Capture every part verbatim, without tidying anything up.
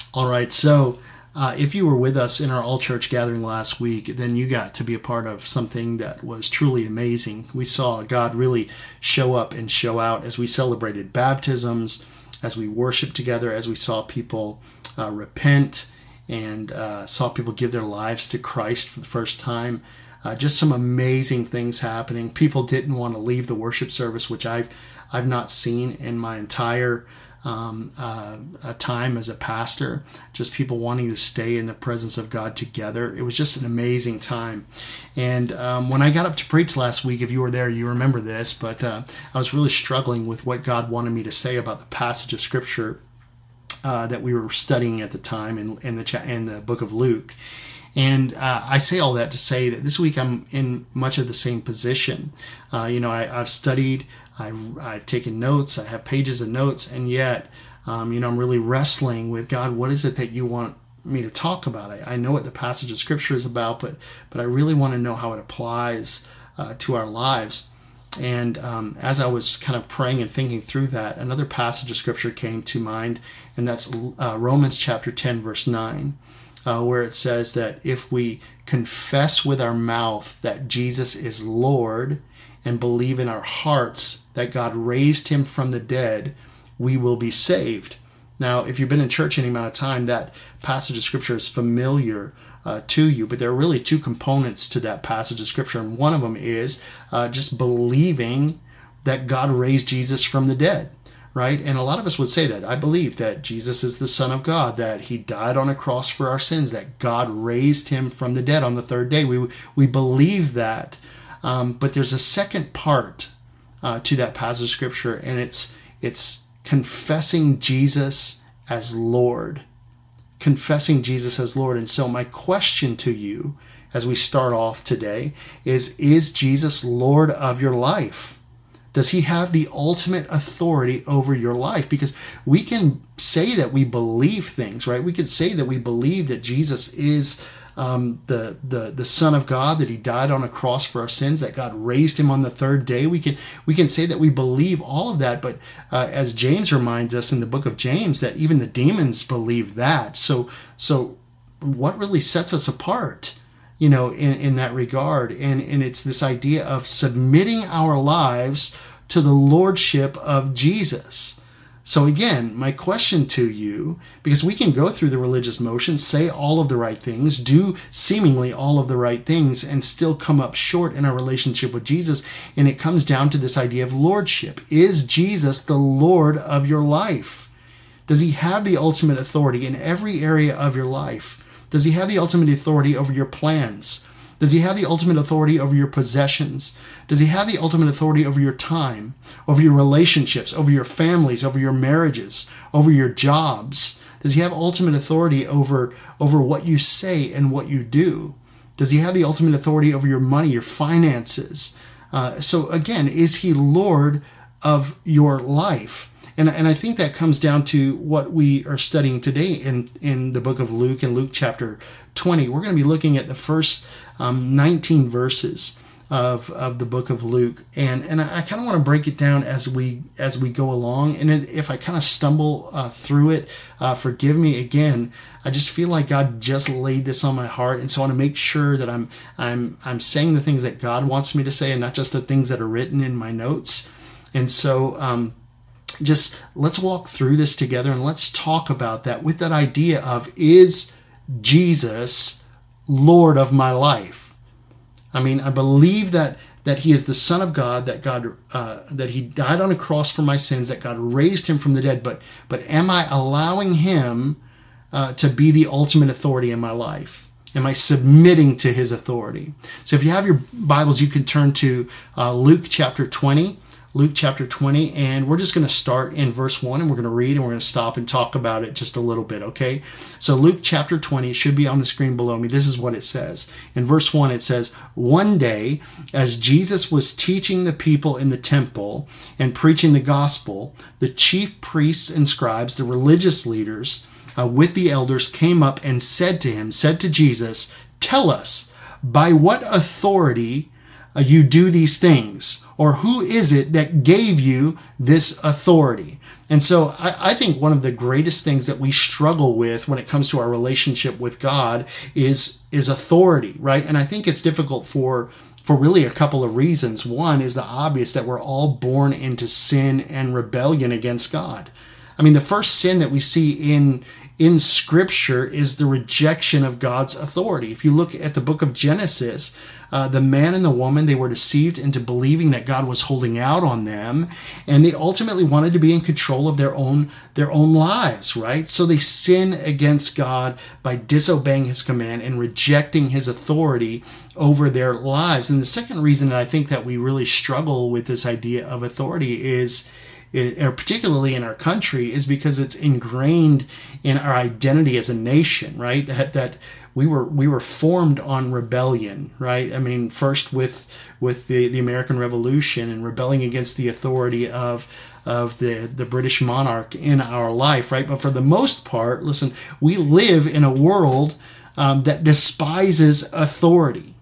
All right, so uh, if you were with us in our all-church gathering last week, then you got to be a part of something that was truly amazing. We saw God really show up and show out as we celebrated baptisms, as we worshiped together, as we saw people uh, repent and uh, saw people give their lives to Christ for the first time. Uh, just some amazing things happening. People didn't want to leave the worship service, which I've I've not seen in my entire um, uh, time as a pastor. Just people wanting to stay in the presence of God together. It was just an amazing time. And um, when I got up to preach last week, if you were there, you remember this, but uh, I was really struggling with what God wanted me to say about the passage of Scripture uh, that we were studying at the time in, in the cha- in the book of Luke. And uh, I say all that to say that this week I'm in much of the same position. Uh, you know, I, I've studied, I've, I've taken notes, I have pages of notes, and yet, um, you know, I'm really wrestling with God. What is it that you want me to talk about? I, I know what the passage of Scripture is about, but but I really want to know how it applies uh, to our lives. And um, as I was kind of praying and thinking through that, another passage of Scripture came to mind, and that's uh, Romans chapter ten, verse nine. Uh, where it says that if we confess with our mouth that Jesus is Lord and believe in our hearts that God raised him from the dead, we will be saved. Now, if you've been in church any amount of time, that passage of Scripture is familiar uh, to you, but there are really two components to that passage of Scripture, and one of them is uh, just believing that God raised Jesus from the dead. Right? And a lot of us would say that. I believe that Jesus is the Son of God, that he died on a cross for our sins, that God raised him from the dead on the third day. We we believe that. Um, but there's a second part uh, to that passage of Scripture, and it's it's confessing Jesus as Lord. Confessing Jesus as Lord. And so my question to you as we start off today is, is Jesus Lord of your life? Does he have the ultimate authority over your life? Because we can say that we believe things, right? We could say that we believe that Jesus is um, the, the the Son of God, that he died on a cross for our sins, that God raised him on the third day. We can we can say that we believe all of that, but uh, as James reminds us in the book of James, that even the demons believe that. So so what really sets us apart? You know, in, in that regard. And, and it's this idea of submitting our lives to the lordship of Jesus. So again, my question to you, because we can go through the religious motions, say all of the right things, do seemingly all of the right things, and still come up short in our relationship with Jesus. And it comes down to this idea of lordship. Is Jesus the Lord of your life? Does he have the ultimate authority in every area of your life? Does he have the ultimate authority over your plans? Does he have the ultimate authority over your possessions? Does he have the ultimate authority over your time, over your relationships, over your families, over your marriages, over your jobs? Does he have ultimate authority over, over what you say and what you do? Does he have the ultimate authority over your money, your finances? Uh, so again, is he Lord of your life? And, and I think that comes down to what we are studying today in, in the book of Luke, in Luke chapter twenty. We're going to be looking at the first um, nineteen verses of, of the book of Luke. And, and I, I kind of want to break it down as we as we go along. And if I kind of stumble uh, through it, uh, forgive me again. I just feel like God just laid this on my heart. And so I want to make sure that I'm I'm I'm saying the things that God wants me to say and not just the things that are written in my notes. And so um just let's walk through this together and let's talk about that with that idea of, is Jesus Lord of my life? I mean, I believe that that he is the Son of God, that God uh, that he died on a cross for my sins, that God raised him from the dead. But but am I allowing him uh, to be the ultimate authority in my life? Am I submitting to his authority? So if you have your Bibles, you can turn to uh, Luke chapter twenty. Luke chapter twenty, and we're just going to start in verse one, and we're going to read, and we're going to stop and talk about it just a little bit, okay? So Luke chapter twenty, it should be on the screen below me. This is what it says. In verse one, it says, "One day, as Jesus was teaching the people in the temple and preaching the gospel, the chief priests and scribes, the religious leaders, uh, with the elders came up and said to him, said to Jesus, 'Tell us, by what authority uh, you do these things? Or who is it that gave you this authority?'" And so I, I think one of the greatest things that we struggle with when it comes to our relationship with God is, is authority, right? And I think it's difficult for, for really a couple of reasons. One is the obvious, that we're all born into sin and rebellion against God. I mean, the first sin that we see in, in Scripture is the rejection of God's authority. If you look at the book of Genesis, uh, the man and the woman, they were deceived into believing that God was holding out on them, and they ultimately wanted to be in control of their own, their own lives, right? So they sin against God by disobeying his command and rejecting his authority over their lives. And the second reason that I think that we really struggle with this idea of authority is, or particularly in our country, is because it's ingrained in our identity as a nation, right? That, that we were we were formed on rebellion, right? I mean, first with with the, the American Revolution and rebelling against the authority of of the, the British monarch in our life, right? But for the most part, listen, we live in a world um, that despises authority,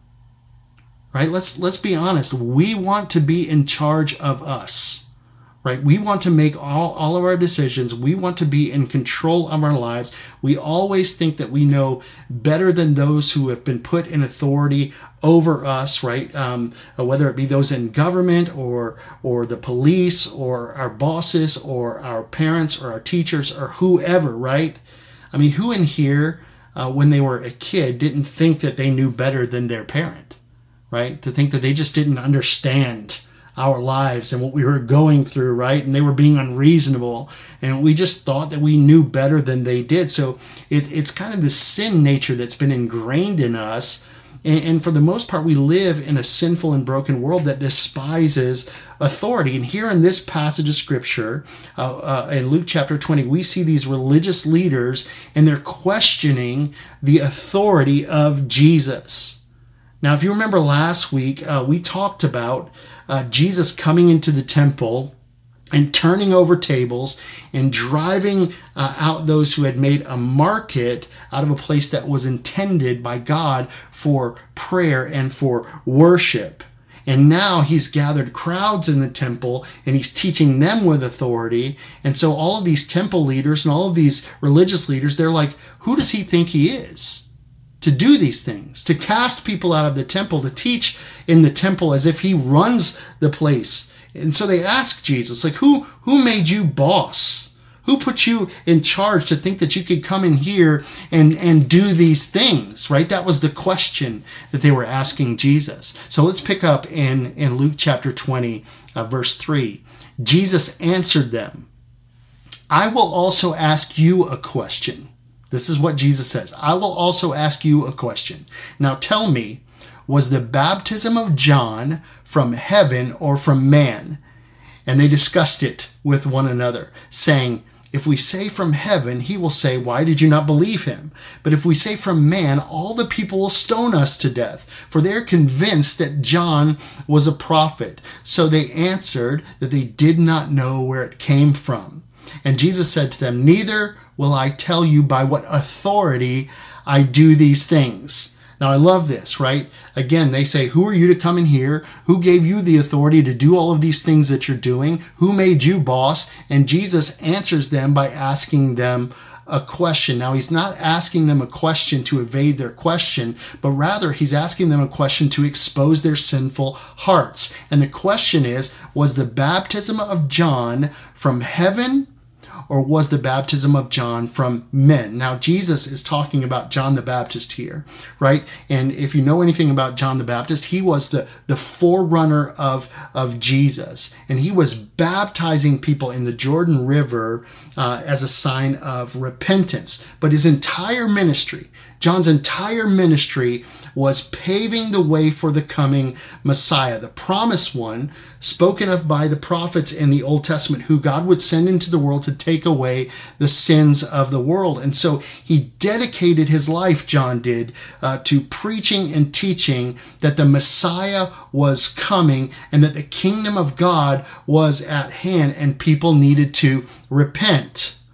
right? Let's let's be honest. We want to be in charge of us. Right? We want to make all, all of our decisions. We want to be in control of our lives. We always think that we know better than those who have been put in authority over us, right? Um, whether it be those in government or or the police or our bosses or our parents or our teachers or whoever, right? I mean, who in here, uh, when they were a kid, didn't think that they knew better than their parent, right? To think that they just didn't understand our lives and what we were going through, right? And they were being unreasonable, and we just thought that we knew better than they did. So it, it's kind of the sin nature that's been ingrained in us. And, and for the most part, we live in a sinful and broken world that despises authority. And here in this passage of Scripture, uh, uh, in Luke chapter twenty, we see these religious leaders, and they're questioning the authority of Jesus. Now, if you remember last week, uh, we talked about Uh, Jesus coming into the temple and turning over tables and driving uh, out those who had made a market out of a place that was intended by God for prayer and for worship. And now he's gathered crowds in the temple and he's teaching them with authority. And so all of these temple leaders and all of these religious leaders, they're like, who does he think he is to do these things, to cast people out of the temple, to teach in the temple as if he runs the place? And so they ask Jesus, like, who, who made you boss? Who put you in charge to think that you could come in here and, and do these things, right? That was the question that they were asking Jesus. So let's pick up in, in Luke chapter twenty, uh, verse three. Jesus answered them, I will also ask you a question. This is what Jesus says. I will also ask you a question. Now tell me, was the baptism of John from heaven or from man? And they discussed it with one another, saying, if we say from heaven, he will say, why did you not believe him? But if we say from man, all the people will stone us to death, for they are convinced that John was a prophet. So they answered that they did not know where it came from. And Jesus said to them, neither will I tell you by what authority I do these things. Now, I love this, right? Again, they say, who are you to come in here? Who gave you the authority to do all of these things that you're doing? Who made you boss? And Jesus answers them by asking them a question. Now, he's not asking them a question to evade their question, but rather he's asking them a question to expose their sinful hearts. And the question is, was the baptism of John from heaven, or was the baptism of John from men? Now, Jesus is talking about John the Baptist here, right? And if you know anything about John the Baptist, he was the, the forerunner of, of Jesus. And he was baptizing people in the Jordan River uh, as a sign of repentance. But his entire ministry, John's entire ministry, was paving the way for the coming Messiah, the promised one, spoken of by the prophets in the Old Testament, who God would send into the world to take away the sins of the world. And so he dedicated his life, John did, uh, to preaching and teaching that the Messiah was coming and that the kingdom of God was at hand and people needed to repent.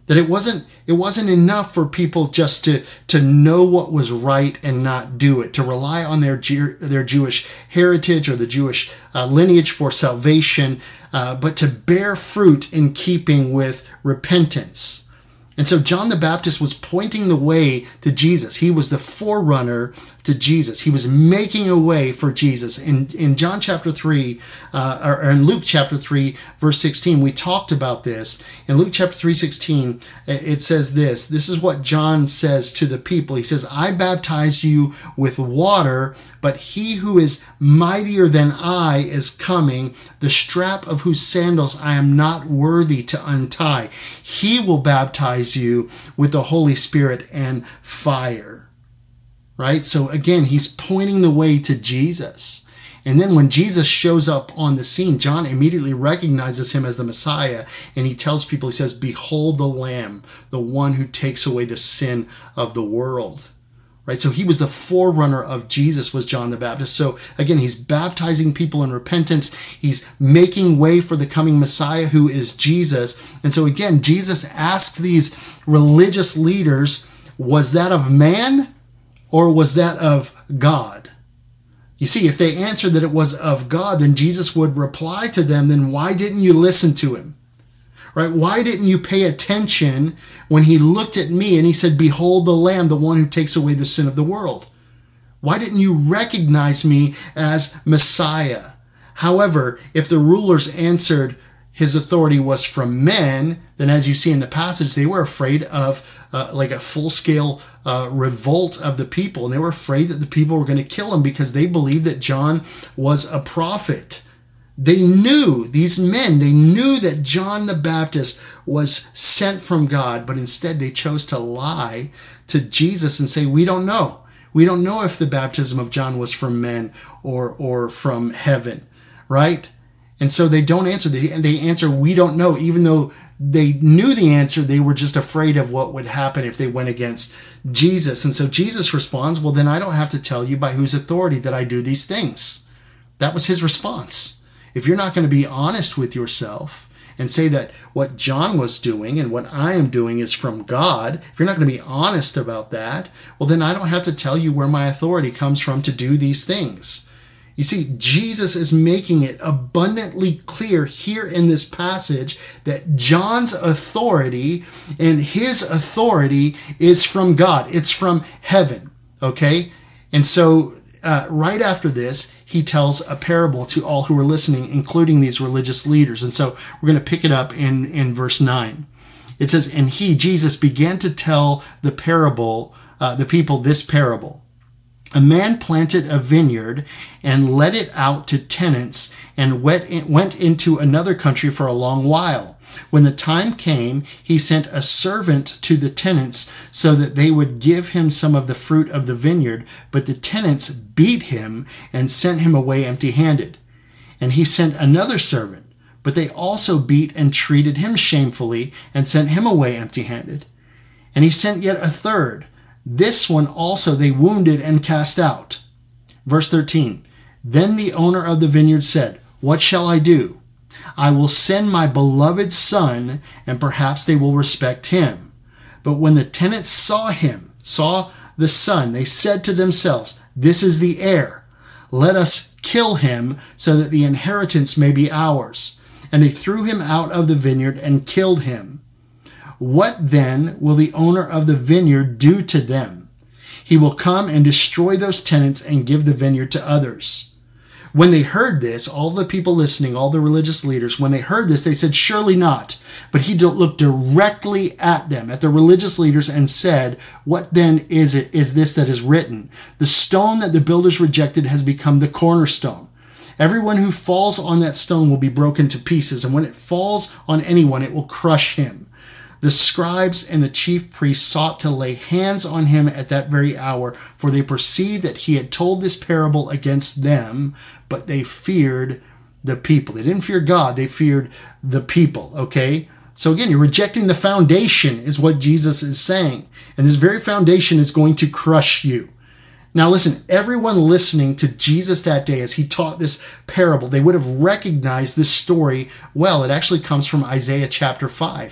That it wasn't it wasn't enough for people just to, to know what was right and not do it, to rely on their their Jewish heritage or the Jewish uh, lineage for salvation, uh, but to bear fruit in keeping with repentance. And so John the Baptist was pointing the way to Jesus. He was the forerunner to Jesus. He was making a way for Jesus. In, in John chapter three, uh, or in Luke chapter three, verse sixteen, we talked about this. In Luke chapter three, sixteen, it says this. This is what John says to the people. He says, I baptize you with water, but he who is mightier than I is coming, the strap of whose sandals I am not worthy to untie. He will baptize you with the Holy Spirit and fire. Right? So again, he's pointing the way to Jesus. And then when Jesus shows up on the scene, John immediately recognizes him as the Messiah. And he tells people, he says, behold the Lamb, the one who takes away the sin of the world. Right? So he was the forerunner of Jesus, was John the Baptist. So again, he's baptizing people in repentance. He's making way for the coming Messiah, who is Jesus. And so again, Jesus asks these religious leaders, was that of man or was that of God? You see, if they answered that it was of God, then Jesus would reply to them, then why didn't you listen to him? Right? Why didn't you pay attention when he looked at me and he said, behold the Lamb, the one who takes away the sin of the world? Why didn't you recognize me as Messiah? However, if the rulers answered his authority was from men, then as you see in the passage, they were afraid of uh, like a full-scale uh, revolt of the people. And they were afraid that the people were going to kill him because they believed that John was a prophet. They knew, these men, they knew that John the Baptist was sent from God, but instead they chose to lie to Jesus and say, we don't know. We don't know if the baptism of John was from men or, or from heaven, right? And so they don't answer. They, they answer, we don't know. Even though they knew the answer, they were just afraid of what would happen if they went against Jesus. And so Jesus responds, well, then I don't have to tell you by whose authority that I do these things. That was his response. If you're not going to be honest with yourself and say that what John was doing and what I am doing is from God, if you're not going to be honest about that, well, then I don't have to tell you where my authority comes from to do these things. You see, Jesus is making it abundantly clear here in this passage that John's authority and his authority is from God. It's from heaven, okay? And so uh, right after this, he tells a parable to all who are listening, including these religious leaders. And so we're going to pick it up in, in verse nine. It says, and he, Jesus, began to tell the parable, uh, the people this parable. A man planted a vineyard and let it out to tenants and went into another country for a long while. When the time came, he sent a servant to the tenants so that they would give him some of the fruit of the vineyard, but the tenants beat him and sent him away empty-handed. And he sent another servant, but they also beat and treated him shamefully and sent him away empty-handed. And he sent yet a third. This one also they wounded and cast out. Verse thirteen, then the owner of the vineyard said, what shall I do? I will send my beloved son, and perhaps they will respect him. But when the tenants saw him, saw the son, they said to themselves, this is the heir. Let us kill him so that the inheritance may be ours. And they threw him out of the vineyard and killed him. What then will the owner of the vineyard do to them? He will come and destroy those tenants and give the vineyard to others. When they heard this, all the people listening, all the religious leaders, when they heard this, they said, surely not. But he looked directly at them, at the religious leaders, and said, what then is it, is this that is written? The stone that the builders rejected has become the cornerstone. Everyone who falls on that stone will be broken to pieces, and when it falls on anyone, it will crush him. The scribes and the chief priests sought to lay hands on him at that very hour, for they perceived that he had told this parable against them, but they feared the people. They didn't fear God, they feared the people, okay? So again, you're rejecting the foundation is what Jesus is saying. And this very foundation is going to crush you. Now listen, everyone listening to Jesus that day as he taught this parable, they would have recognized this story well. It actually comes from Isaiah chapter five.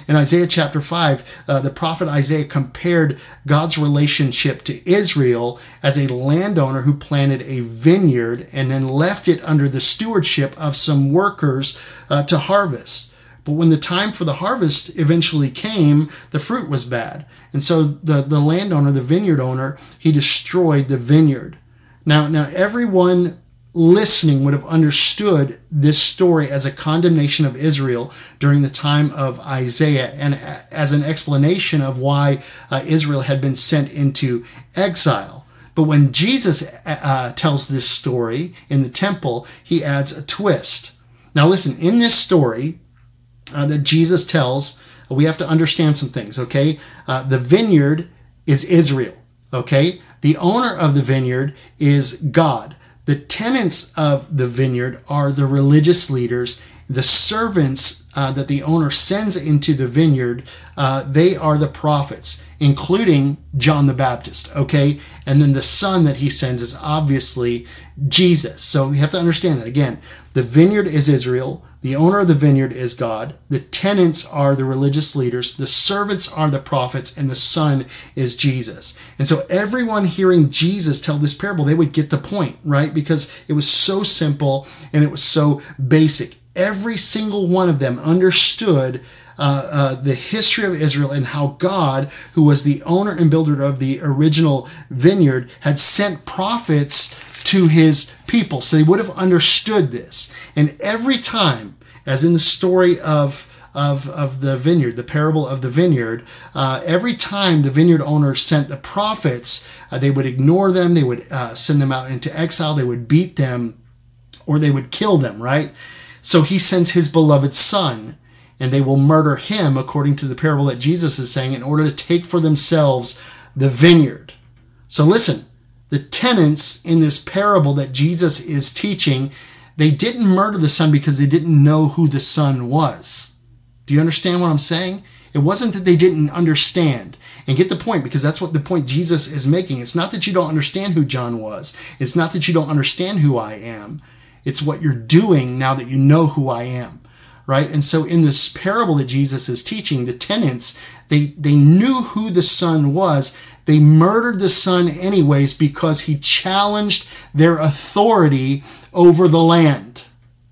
In Isaiah chapter five, uh, the prophet Isaiah compared God's relationship to Israel as a landowner who planted a vineyard and then left it under the stewardship of some workers uh, to harvest. But when the time for the harvest eventually came, the fruit was bad. And so the, the landowner, the vineyard owner, he destroyed the vineyard. Now, now everyone listening would have understood this story as a condemnation of Israel during the time of Isaiah and as an explanation of why uh, Israel had been sent into exile. But when Jesus uh, tells this story in the temple, he adds a twist. Now listen, in this story uh, that Jesus tells, we have to understand some things, okay? Uh, the vineyard is Israel, okay? The owner of the vineyard is God. The tenants of the vineyard are the religious leaders. The servants uh, that the owner sends into the vineyard, uh, they are the prophets, including John the Baptist, okay? And then the son that he sends is obviously Jesus. So you have to understand that. Again, the vineyard is Israel. The owner of the vineyard is God. The tenants are the religious leaders. The servants are the prophets, and the son is Jesus. And so everyone hearing Jesus tell this parable, they would get the point, right? Because it was so simple and it was so basic. Every single one of them understood uh, uh, the history of Israel and how God, who was the owner and builder of the original vineyard, had sent prophets to his people. So they would have understood this. And every time, as in the story of Of, of the vineyard, the parable of the vineyard, uh, every time the vineyard owner sent the prophets, uh, they would ignore them, they would uh, send them out into exile, they would beat them, or they would kill them, right? So he sends his beloved son, and they will murder him, according to the parable that Jesus is saying, in order to take for themselves the vineyard. So listen, the tenants in this parable that Jesus is teaching, they didn't murder the son because they didn't know who the son was. Do you understand what I'm saying? It wasn't that they didn't understand. And get the point, because that's what the point Jesus is making. It's not that you don't understand who John was. It's not that you don't understand who I am. It's what you're doing now that you know who I am, right? And so in this parable that Jesus is teaching, the tenants, they, they knew who the son was. They murdered the son anyways because he challenged their authority over the land.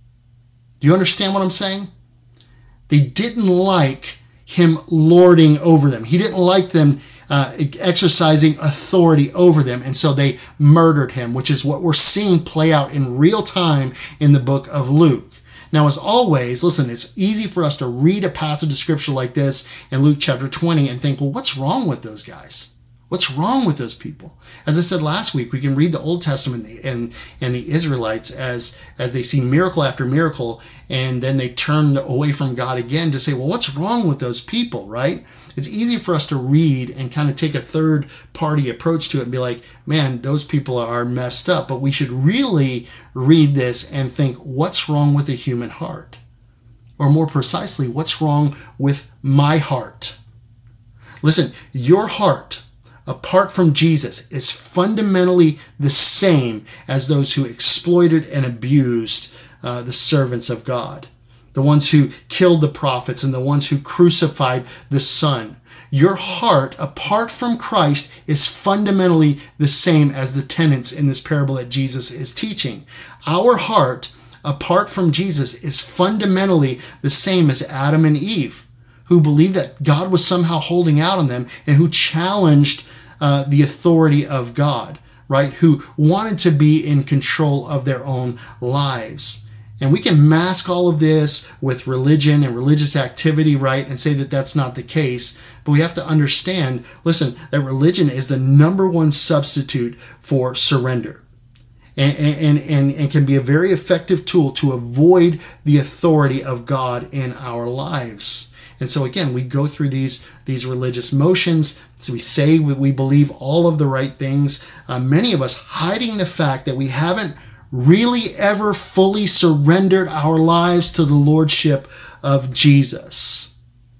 Do you understand what I'm saying? They didn't like him lording over them. He didn't like them uh, exercising authority over them. And so they murdered him, which is what we're seeing play out in real time in the book of Luke. Now, as always, listen, it's easy for us to read a passage of scripture like this in Luke chapter twenty and think, well, what's wrong with those guys? What's wrong with those people? As I said last week, we can read the Old Testament and, and the Israelites as, as they see miracle after miracle, and then they turn away from God again to say, well, what's wrong with those people, right? It's easy for us to read and kind of take a third-party approach to it and be like, man, those people are messed up. But we should really read this and think, what's wrong with the human heart? Or more precisely, what's wrong with my heart? Listen, your heart, apart from Jesus, is fundamentally the same as those who exploited and abused uh, the servants of God, the ones who killed the prophets and the ones who crucified the Son. Your heart, apart from Christ, is fundamentally the same as the tenants in this parable that Jesus is teaching. Our heart, apart from Jesus, is fundamentally the same as Adam and Eve, who believed that God was somehow holding out on them and who challenged uh, the authority of God, right? Who wanted to be in control of their own lives. And we can mask all of this with religion and religious activity, right? And say that that's not the case. But we have to understand, listen, that religion is the number one substitute for surrender. And, and, and, and can be a very effective tool to avoid the authority of God in our lives. And so again, we go through these, these religious motions. So we say we believe all of the right things. Uh, many of us hiding the fact that we haven't really ever fully surrendered our lives to the lordship of Jesus.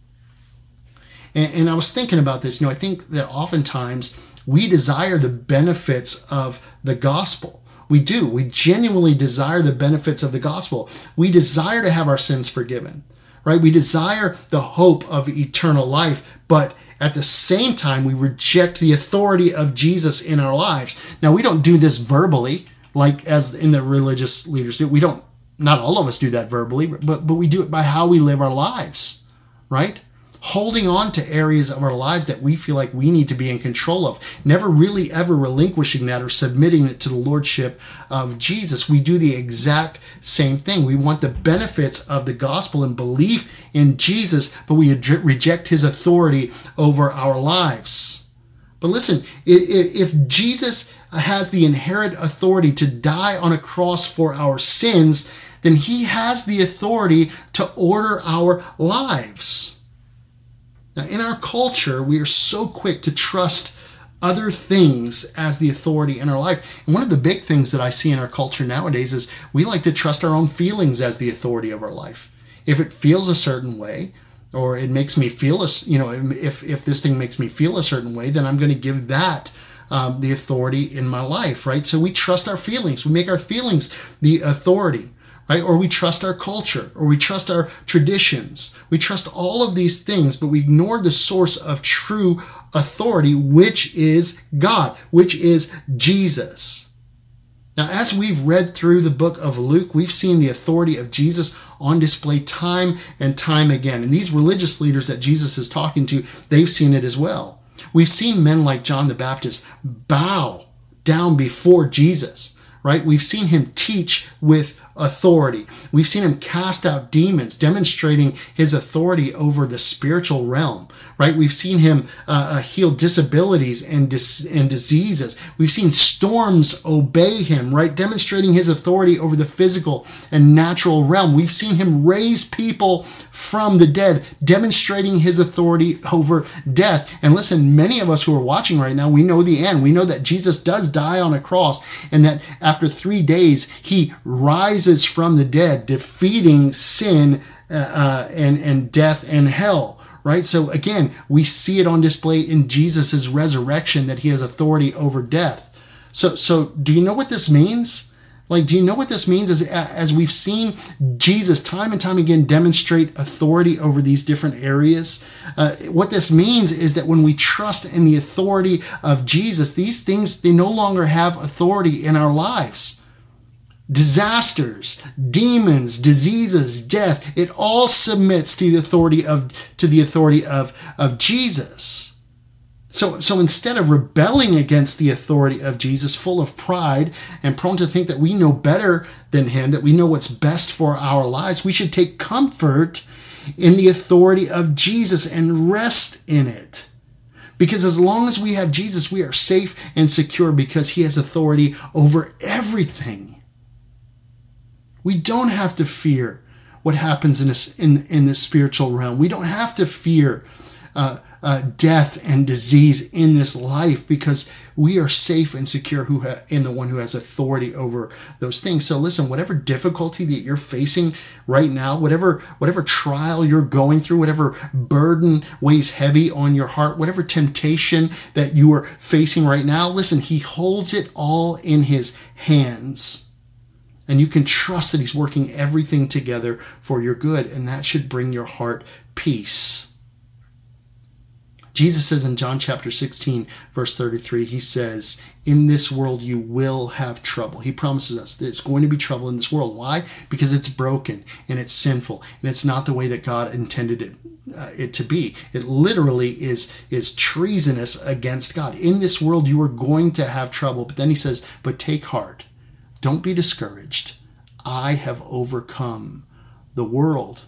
And, and I was thinking about this. You know, I think that oftentimes we desire the benefits of the gospel. We do. We genuinely desire the benefits of the gospel. We desire to have our sins forgiven. right? We desire the hope of eternal life, but at the same time, we reject the authority of Jesus in our lives. Now, we don't do this verbally, like as in the religious leaders do. We don't, not all of us do that verbally, but, but we do it by how we live our lives, right? Holding on to areas of our lives that we feel like we need to be in control of, never really ever relinquishing that or submitting it to the lordship of Jesus. We do the exact same thing. We want the benefits of the gospel and belief in Jesus, but we ad- reject his authority over our lives. But listen, if Jesus has the inherent authority to die on a cross for our sins, then he has the authority to order our lives. Now, in our culture, we are so quick to trust other things as the authority in our life. And one of the big things that I see in our culture nowadays is we like to trust our own feelings as the authority of our life. If it feels a certain way, or it makes me feel, a, you know, if, if this thing makes me feel a certain way, then I'm going to give that um, the authority in my life, right? So we trust our feelings. We make our feelings the authority. Right? Or we trust our culture, or we trust our traditions. We trust all of these things, but we ignore the source of true authority, which is God, which is Jesus. Now, as we've read through the book of Luke, we've seen the authority of Jesus on display time and time again. And these religious leaders that Jesus is talking to, they've seen it as well. We've seen men like John the Baptist bow down before Jesus. Right? We've seen him teach with authority. We've seen him cast out demons, demonstrating his authority over the spiritual realm. Right? We've seen him uh, heal disabilities and dis- and diseases. We've seen storms obey him, right? Demonstrating his authority over the physical and natural realm. We've seen him raise people from the dead, demonstrating his authority over death. And listen, many of us who are watching right now, we know the end. We know that Jesus does die on a cross, and that after three days, he rises from the dead, defeating sin uh, uh, and, and death and hell. Right? So again, we see it on display in Jesus' resurrection that he has authority over death. So, so do you know what this means? Like, do you know what this means as, as we've seen Jesus time and time again demonstrate authority over these different areas? Uh, what this means is that when we trust in the authority of Jesus, these things, they no longer have authority in our lives. Disasters, demons, diseases, death, it all submits to the authority of to the authority of, of Jesus. So, so instead of rebelling against the authority of Jesus, full of pride and prone to think that we know better than him, that we know what's best for our lives, we should take comfort in the authority of Jesus and rest in it. Because as long as we have Jesus, we are safe and secure because he has authority over everything. We don't have to fear what happens in this in, in the spiritual realm. We don't have to fear uh, uh, death and disease in this life because we are safe and secure who ha- in the one who has authority over those things. So listen, whatever difficulty that you're facing right now, whatever whatever trial you're going through, whatever burden weighs heavy on your heart, whatever temptation that you are facing right now, listen, he holds it all in his hands. And you can trust that he's working everything together for your good, and that should bring your heart peace. Jesus says in John chapter sixteen, verse thirty-three, he says, in this world you will have trouble. He promises us that it's going to be trouble in this world. Why? Because it's broken and it's sinful, and it's not the way that God intended it, uh, it to be. It literally is, is treasonous against God. In this world you are going to have trouble. But then he says, but take heart. Don't be discouraged. I have overcome the world.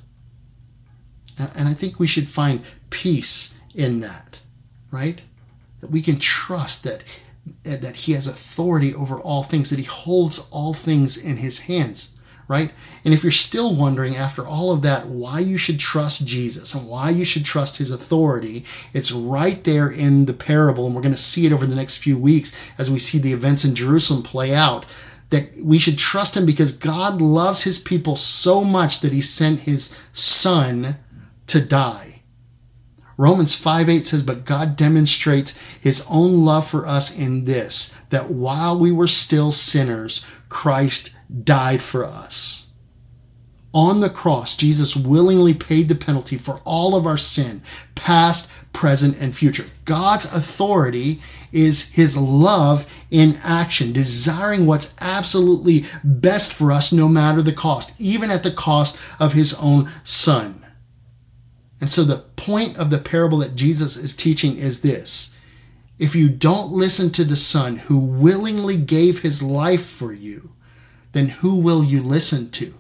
And I think we should find peace in that, right? That we can trust that, that he has authority over all things, that he holds all things in his hands, right? And if you're still wondering after all of that why you should trust Jesus and why you should trust his authority, it's right there in the parable. And we're going to see it over the next few weeks as we see the events in Jerusalem play out. That we should trust him because God loves his people so much that he sent his son to die. Romans five eight says, but God demonstrates his own love for us in this, that while we were still sinners, Christ died for us. On the cross, Jesus willingly paid the penalty for all of our sin, past, present, and future. God's authority is his love in action, desiring what's absolutely best for us no matter the cost, even at the cost of his own son. And so the point of the parable that Jesus is teaching is this: if you don't listen to the Son who willingly gave his life for you, then who will you listen to?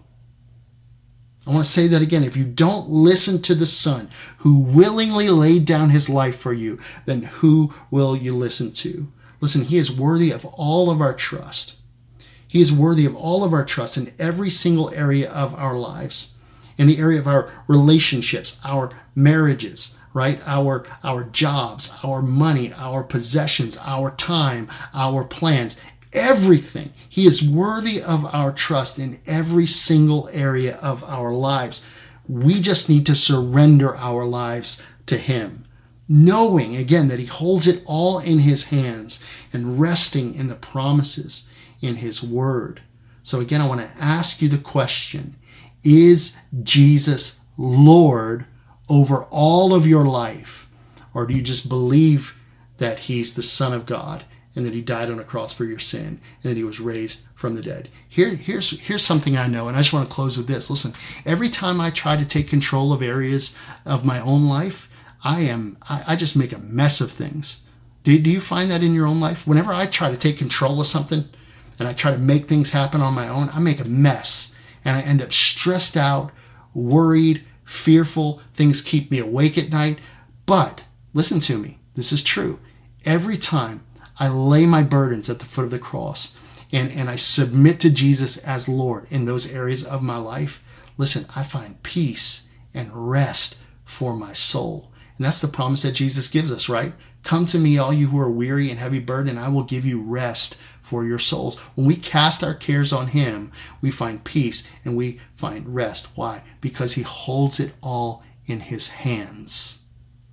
I want to say that again. If you don't listen to the Son who willingly laid down his life for you, then who will you listen to? Listen, he is worthy of all of our trust. He is worthy of all of our trust in every single area of our lives, in the area of our relationships, our marriages, right? Our, our jobs, our money, our possessions, our time, our plans, everything. He is worthy of our trust in every single area of our lives. We just need to surrender our lives to him, knowing, again, that he holds it all in his hands and resting in the promises in his word. So again, I want to ask you the question: is Jesus Lord over all of your life? Or do you just believe that he's the Son of God and that he died on a cross for your sin and that he was raised from the dead? Here, here's, here's something I know, and I just want to close with this. Listen, every time I try to take control of areas of my own life, I am I, I just make a mess of things. Do, do you find that in your own life? Whenever I try to take control of something and I try to make things happen on my own, I make a mess and I end up stressed out, worried, fearful. Things keep me awake at night. But listen to me. This is true. Every time I lay my burdens at the foot of the cross and, and I submit to Jesus as Lord in those areas of my life, listen, I find peace and rest for my soul. And that's the promise that Jesus gives us, right? Come to me, all you who are weary and heavy burdened, and I will give you rest for your souls. When we cast our cares on him, we find peace and we find rest. Why? Because he holds it all in his hands.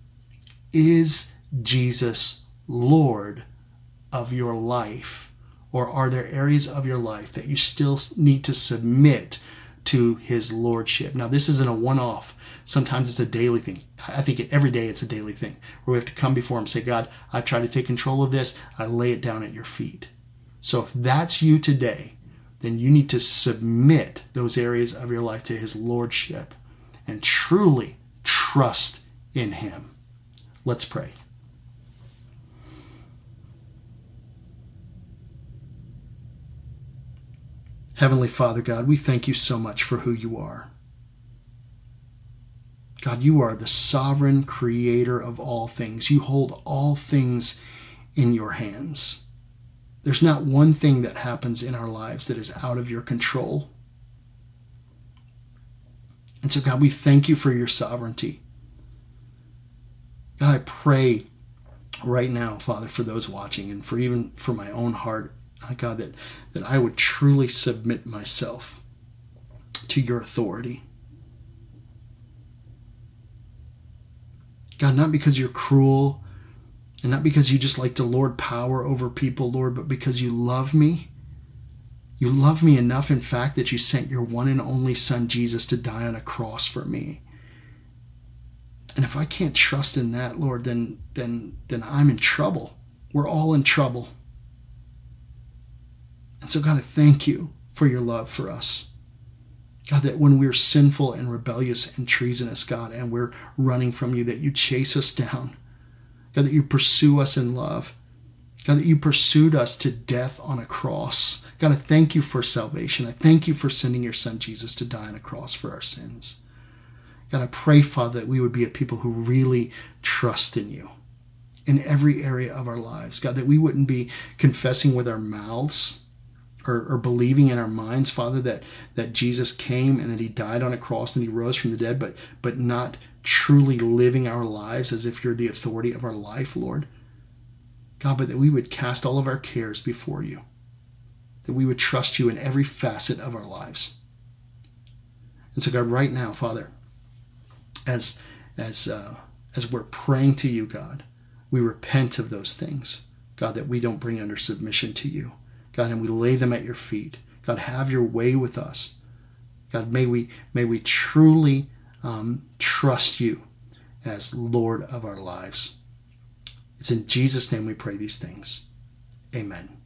Is Jesus Lord of your life? Or are there areas of your life that you still need to submit to his lordship? Now, this isn't a one-off. Sometimes it's a daily thing. I think every day it's a daily thing where we have to come before him and say, God, I've tried to take control of this. I lay it down at your feet. So if that's you today, then you need to submit those areas of your life to his lordship and truly trust in him. Let's pray. Heavenly Father, God, we thank you so much for who you are. God, you are the sovereign creator of all things. You hold all things in your hands. There's not one thing that happens in our lives that is out of your control. And so, God, we thank you for your sovereignty. God, I pray right now, Father, for those watching and for even for my own heart, God, that, that I would truly submit myself to your authority. God, not because you're cruel and not because you just like to lord power over people, Lord, but because you love me. You love me enough, in fact, that you sent your one and only Son, Jesus, to die on a cross for me. And if I can't trust in that, Lord, then, then, then I'm in trouble. We're all in trouble. And so, God, I thank you for your love for us. God, that when we're sinful and rebellious and treasonous, God, and we're running from you, that you chase us down. God, that you pursue us in love. God, that you pursued us to death on a cross. God, I thank you for salvation. I thank you for sending your Son, Jesus, to die on a cross for our sins. God, I pray, Father, that we would be a people who really trust in you in every area of our lives. God, that we wouldn't be confessing with our mouths Or, or believing in our minds, Father, that, that Jesus came and that he died on a cross and he rose from the dead, but, but not truly living our lives as if you're the authority of our life, Lord. God, but that we would cast all of our cares before you, that we would trust you in every facet of our lives. And so, God, right now, Father, as, as, uh, as we're praying to you, God, we repent of those things, God, that we don't bring under submission to you. God, and we lay them at your feet. God, have your way with us. God, may we may we truly um, trust you as Lord of our lives. It's in Jesus' name we pray these things. Amen.